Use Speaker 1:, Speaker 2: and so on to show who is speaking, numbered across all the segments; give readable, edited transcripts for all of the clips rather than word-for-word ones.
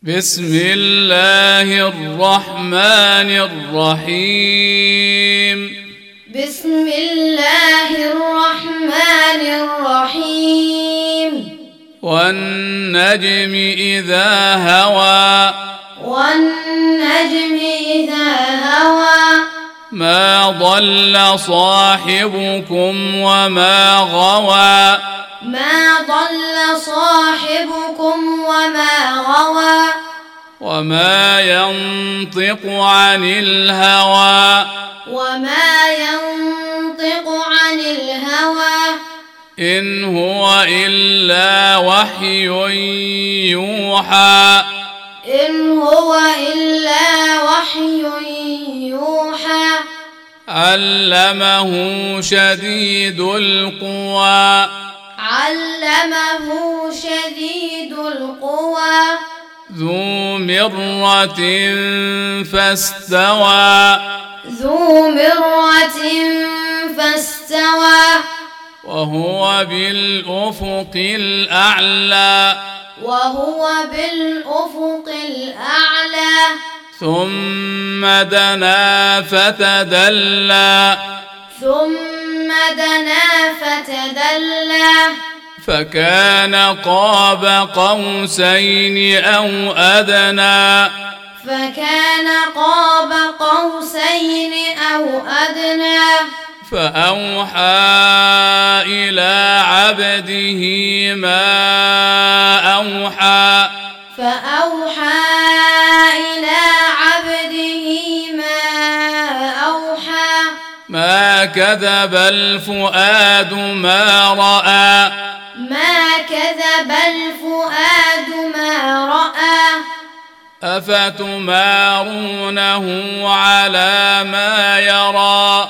Speaker 1: بسم الله الرحمن الرحيم
Speaker 2: بسم الله الرحمن الرحيم
Speaker 1: والنجم إذا هوى
Speaker 2: والنجم إذا هوى
Speaker 1: ما ضل صاحبكم وما غوى
Speaker 2: ما ضل صاحبكم وما غوى
Speaker 1: وما ينطق عن الهوى
Speaker 2: وما ينطق عن الهوى
Speaker 1: إن هو إلا وحي يوحى
Speaker 2: إن هو إلا وحي يوحى
Speaker 1: علمه شديد القوى
Speaker 2: علمه شديد القوى
Speaker 1: ذو مرة فاستوى
Speaker 2: ذو مرة فاستوى
Speaker 1: وهو بالأفق الأعلى
Speaker 2: وهو بالأفق الأعلى
Speaker 1: ثم دنا فتدلى
Speaker 2: ثم دنا فتدلى
Speaker 1: فكان قاب قوسين أو أدنى
Speaker 2: فكان قاب قوسين أو أدنى
Speaker 1: فأوحى إلى عبده ما أوحى
Speaker 2: فأوحى إلى عبده ما أوحى
Speaker 1: ما كذب الفؤاد ما رأى
Speaker 2: ما كذب الفؤاد ما رأى
Speaker 1: أفتمارونه على ما يرى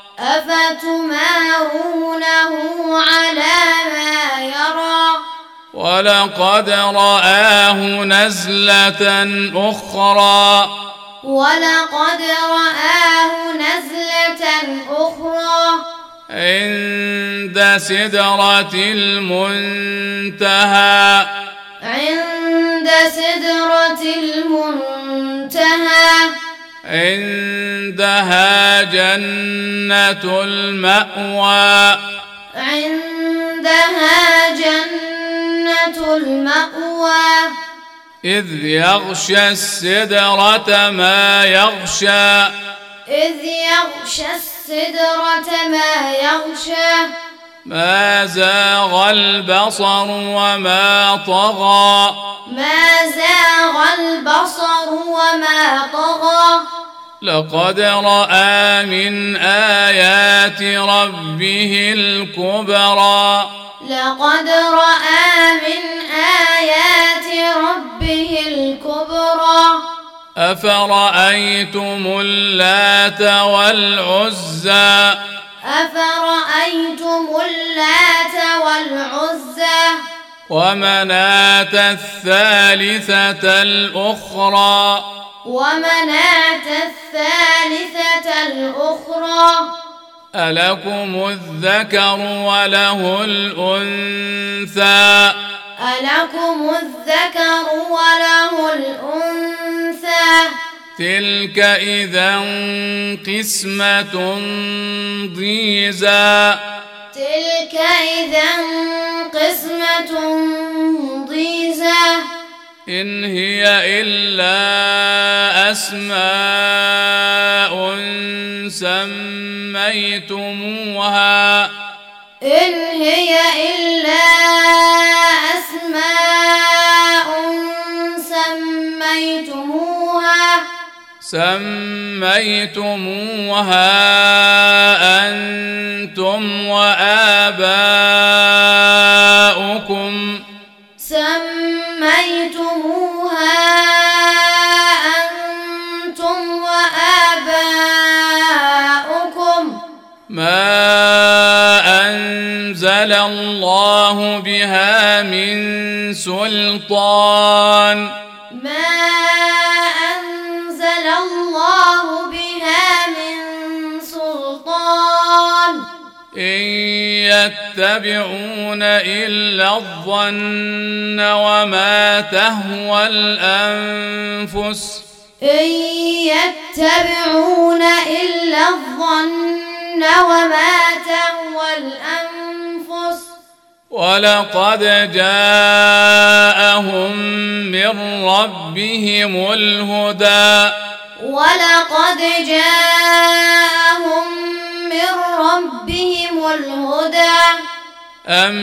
Speaker 2: أفتمارونه على ما يرى
Speaker 1: ولقد رآه نزلة أخرى
Speaker 2: ولقد رآه نزلة أخرى
Speaker 1: عند سدرة المنتهى
Speaker 2: عند سدرة المنتهى
Speaker 1: عندها جنة المأوى
Speaker 2: عندها جنة المأوى
Speaker 1: إذ يغشى السدرة ما يغشى
Speaker 2: إذ يغشى السدرة ما يغشى
Speaker 1: ما زاغ البصر وما طغى
Speaker 2: ما زاغ البصر وما طغى
Speaker 1: لقد رأى من آيات ربه الكبرى
Speaker 2: لقد رأى من آيات ربه الكبرى
Speaker 1: أفرأيتم اللات والعزى
Speaker 2: أفرأيتم اللات والعزى
Speaker 1: ومناة الثالثة الأخرى
Speaker 2: ومناة الثالثة الأخرى
Speaker 1: ألكم الذكر وله الأنثى
Speaker 2: ألكم الذكر وله الأنثى
Speaker 1: تلك إذا قسمة ضيزى
Speaker 2: تلك إذا قسمة ضيزى
Speaker 1: إن هي إلا أسماء سميتموها
Speaker 2: إن هي إلا أسماء
Speaker 1: سميتموها أنتم وآباؤكم ما أنزل الله بها من سلطان
Speaker 2: ما أنزل الله بها من سلطان
Speaker 1: إن يتبعون إلا الظن وما تهوى الأنفس
Speaker 2: إن يتبعون إلا الظن وما تهوى الأنفس
Speaker 1: ولقد جاءهم من ربهم الهدى
Speaker 2: ولقد جاءهم من ربهم الهدى
Speaker 1: أم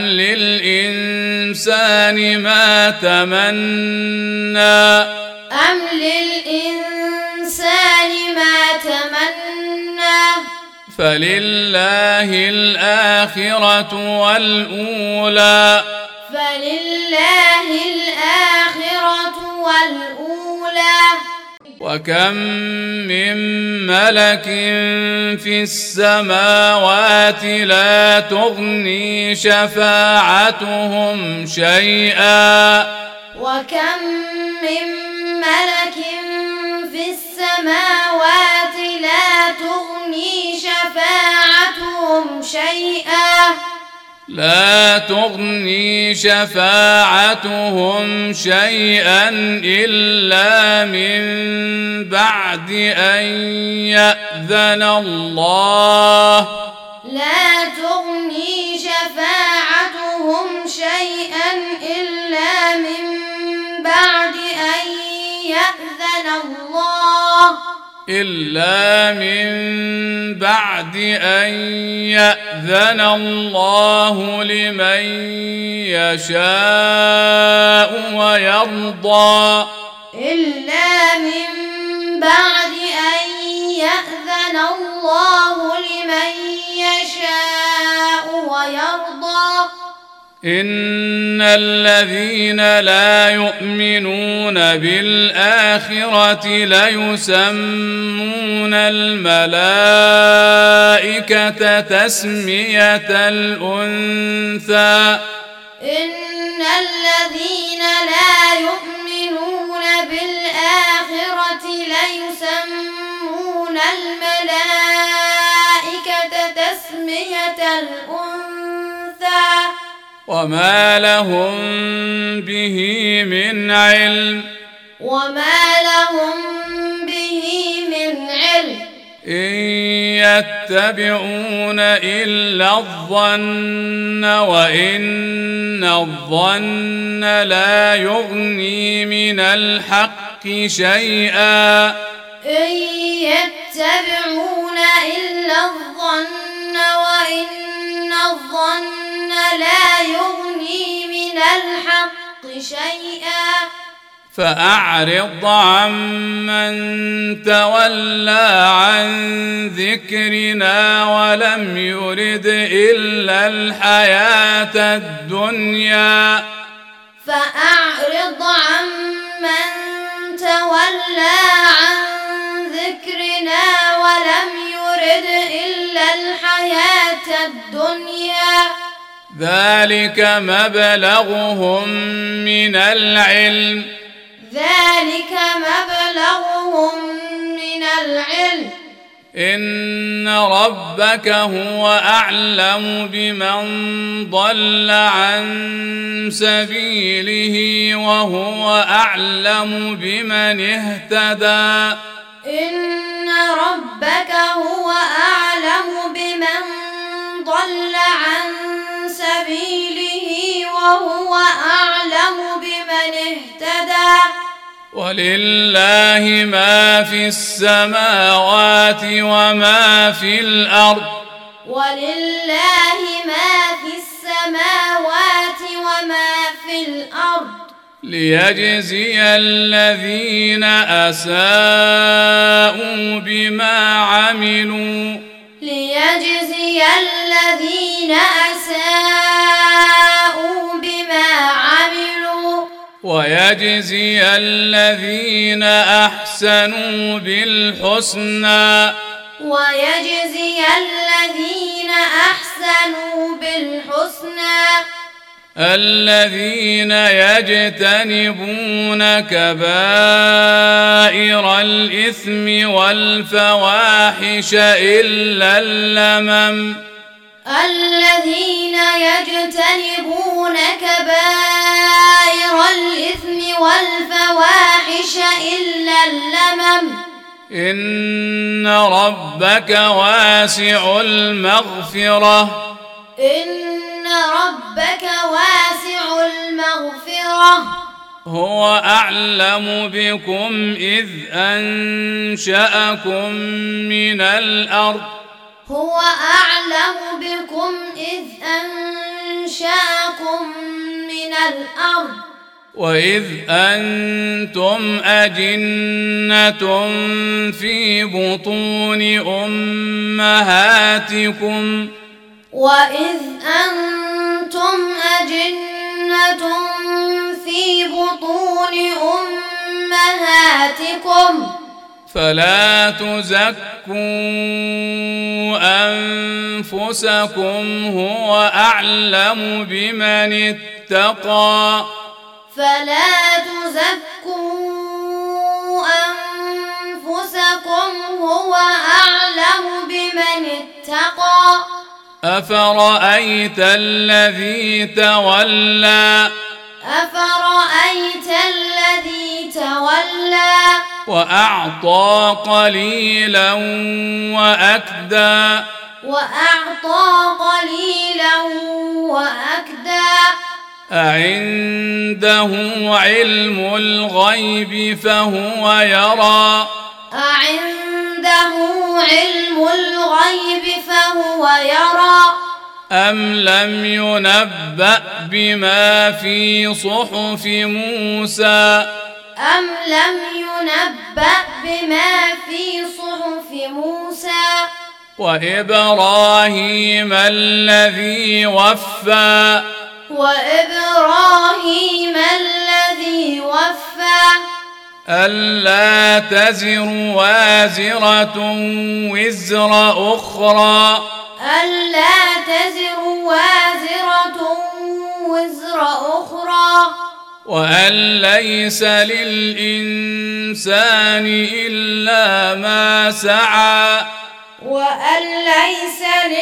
Speaker 1: للإنسان ما تمنى
Speaker 2: أم للإنسان ما تمنى
Speaker 1: فلله الآخرة والأولى
Speaker 2: فلله الآخرة والأولى
Speaker 1: وكم من ملك في السماوات لا تغني شفاعتهم شيئا
Speaker 2: وكم من ملك في السماوات لا تغني شفاعتهم شيئا
Speaker 1: لا تغني شفاعتهم شيئا إلا من بعد أن يأذن الله
Speaker 2: لا تغني شفاعتهم شيئا إلا من بعد أن يأذن الله
Speaker 1: إلا من بعد أن يأذن الله لمن يشاء ويرضى
Speaker 2: إلا من بعد أن يأذن الله لمن يشاء ويرضى
Speaker 1: إن الذين لا يؤمنون بالآخرة ليسمون الملائكة تسمية الأنثى
Speaker 2: إن الذين لا يؤمنون بالآخرة ليسمون الملائكة تسمية الأنثى
Speaker 1: وما لهم به من علم
Speaker 2: وما لهم به من علم
Speaker 1: إن يتبعون إلا الظن وإن الظن لا يغني من الحق شيئا
Speaker 2: إن يتبعون إلا الظن وإن الظن لا يغني من الحق شيئا
Speaker 1: فأعرض عمن تولى عن ذكرنا ولم يرد إلا الحياة الدنيا
Speaker 2: فأعرض عمن تولى عن ذكرنا ولم يرد إلا الحياة الدنيا
Speaker 1: ذلك مبلغهم من العلم
Speaker 2: ذلك مبلغهم من العلم
Speaker 1: إن ربك هو أعلم بمن ضل عن سبيله وهو أعلم بمن اهتدى
Speaker 2: إن ربك هو أعلم بمن ضل عن سبيله وهو أعلم بمن اهتدى
Speaker 1: ولله ما في السماوات وما في الأرض
Speaker 2: ولله ما في السماوات وما في الأرض
Speaker 1: ليجزي الذين أساءوا بما عملوا
Speaker 2: ليجزي الذين أساءوا بما عملوا
Speaker 1: ويجزي الذين أحسنوا بالحسنى
Speaker 2: ويجزي الذين أحسنوا بالحسنى
Speaker 1: الذين يجتنبون كبائر الإثم والفواحش إلا اللمم
Speaker 2: الذين يجتنبون كبائر الإثم والفواحش إلا اللمم
Speaker 1: إن ربك واسع المغفرة
Speaker 2: إن ربك واسع المغفرة
Speaker 1: هو أعلم بكم إذ أنشأكم من الأرض
Speaker 2: هو أعلم بكم إذ أنشأكم من الأرض
Speaker 1: وإذ أنتم أجنة في بطون أمهاتكم
Speaker 2: وإذ أنتم أجنة في بطون أمهاتكم
Speaker 1: فلا تزكوا أنفسكم هو أعلم بمن اتقى
Speaker 2: فلا تزكوا أنفسكم هو أعلم بمن اتقى
Speaker 1: أفرأيت الذي تولى
Speaker 2: أفرأيت الذي تولى
Speaker 1: وأعطى قليلا وأكدى
Speaker 2: وأعطى قليلا وأكدى
Speaker 1: أعنده علم الغيب فهو يرى
Speaker 2: أعنده علم الغيب فهو يرى
Speaker 1: أم لم ينبأ بما في صحف موسى
Speaker 2: أم لم ينبأ بما في صحف موسى
Speaker 1: وإبراهيم الذي وفى
Speaker 2: وإبراهيم الذي وفى
Speaker 1: ألا تزر وازرة وزر أخرى
Speaker 2: ألا تزر وازرة وزر أخرى
Speaker 1: وأن ليس للإنسان إلا ما سعى
Speaker 2: وأن ليس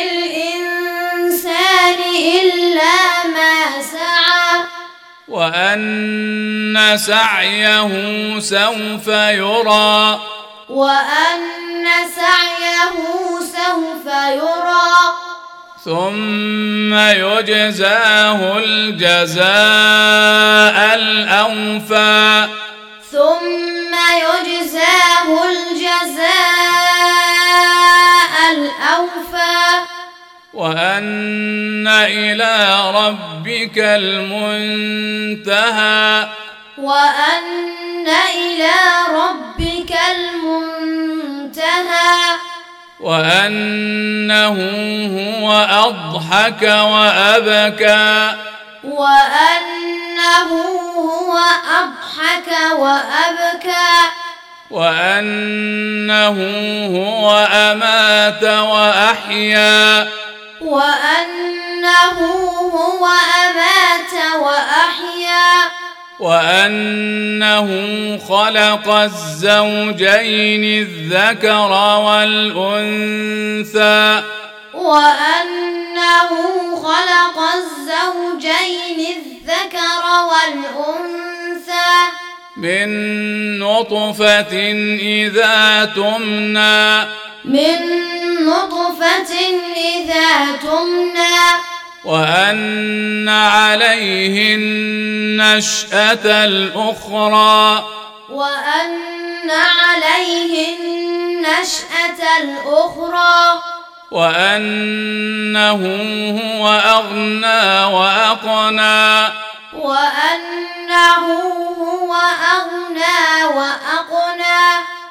Speaker 2: للإنسان إلا ما سعى
Speaker 1: وأن سعيه سوف يرى
Speaker 2: وأن سعيه سوف يرى
Speaker 1: ثم يجزاه الجزاء الأوفى
Speaker 2: ثم يجزاه الجزاء الأوفى
Speaker 1: وأن إلى ربك المنتهى
Speaker 2: وأن إلى ربك المنتهى
Speaker 1: وأنه هو أضحك وأبكى
Speaker 2: وأنه هو أضحك وأبكى
Speaker 1: وأنه هو أمات وأحيا
Speaker 2: وأنه هو أمات وأحيا
Speaker 1: وأنه خلق الزوجين الذكر والأنثى
Speaker 2: وأنه خلق الزوجين الذكر والأنثى
Speaker 1: من نطفة إذا تمنى
Speaker 2: من نطفة إذا تمنى
Speaker 1: وأن عليه النشأة الأخرى
Speaker 2: وأن عليه النشأة الأخرى
Speaker 1: وأنه هو أغنى وأقنى
Speaker 2: وأنه هو أغنى وأقنى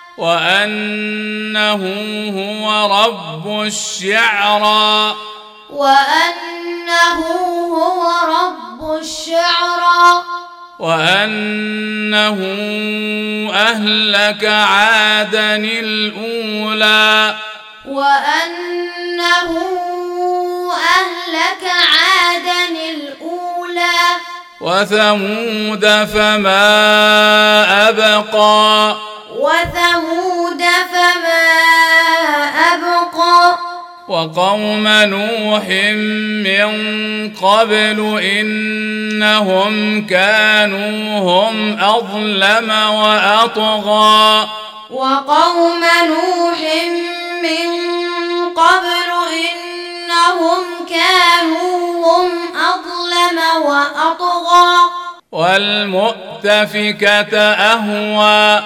Speaker 1: وأنه هو رب الشعرى
Speaker 2: وأنه هو رب الشعرى
Speaker 1: وأنه أهلك عادا الأولى
Speaker 2: وأنه أهلك عادا الأولى
Speaker 1: وثمود فما أبقى
Speaker 2: وثمود فما أبقى
Speaker 1: وقوم نوح من قبل إنهم كانوا هم أظلم وأطغى
Speaker 2: وقوم نوح من قبل إنهم كانوا هم أظلم وأطغى
Speaker 1: والمؤتفكة أهوى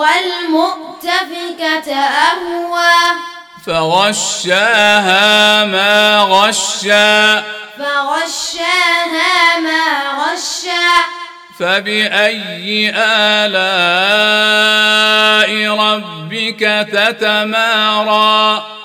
Speaker 1: فغشاها ما غشى فبأي آلاء ربك تتمارى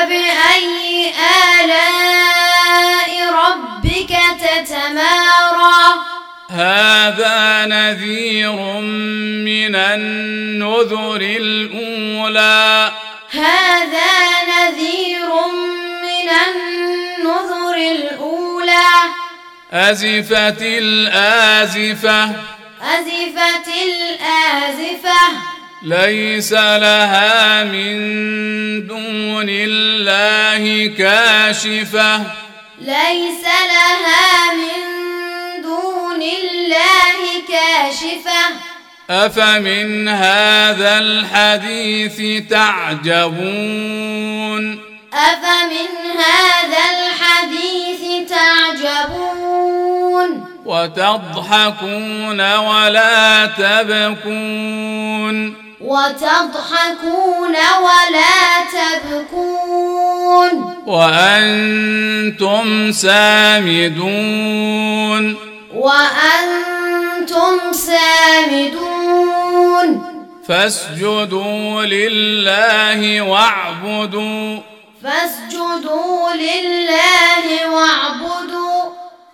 Speaker 1: هذا نذير من النذر الأولى أزفت الآزفة ليس لها من دون الله كاشفة أفمن هذا الحديث تعجبون وتضحكون ولا تبكون وأنتم سامدون فاسجدوا لله واعبدوا